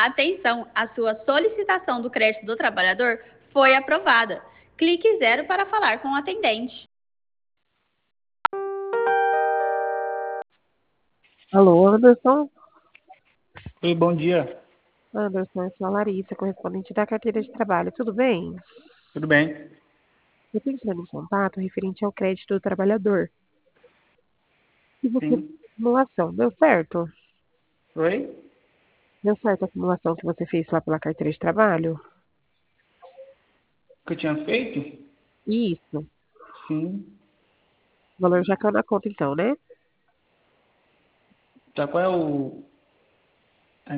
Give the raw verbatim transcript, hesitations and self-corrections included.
Atenção, a sua solicitação do crédito do trabalhador foi aprovada. Clique zero para falar com o atendente. Alô, Anderson? Oi, bom dia. Anderson, eu sou a Larissa, correspondente da carteira de trabalho. Tudo bem? Tudo bem? Eu estou entrando em contato referente ao crédito do trabalhador. E você fez Sim. a simulação, deu certo? Oi? Deu certo a simulação que você fez lá pela carteira de trabalho? O que eu tinha feito? Isso. Sim. O valor já caiu na conta então, né? Tá, qual é o,